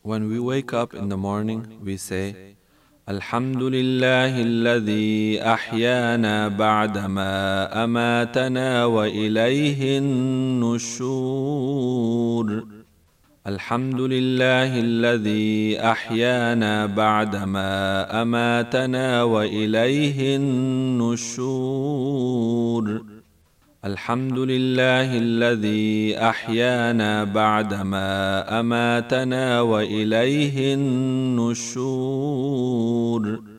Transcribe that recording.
When we wake up in the morning, we say, الحمد لله الذي أحيانا بعدما أماتنا وإليه النشور. الحمد لله الذي أحيانا بعدما أماتنا وإليه النشور. الحمد لله الذي أحيانا بعدما أماتنا وإليه النشور.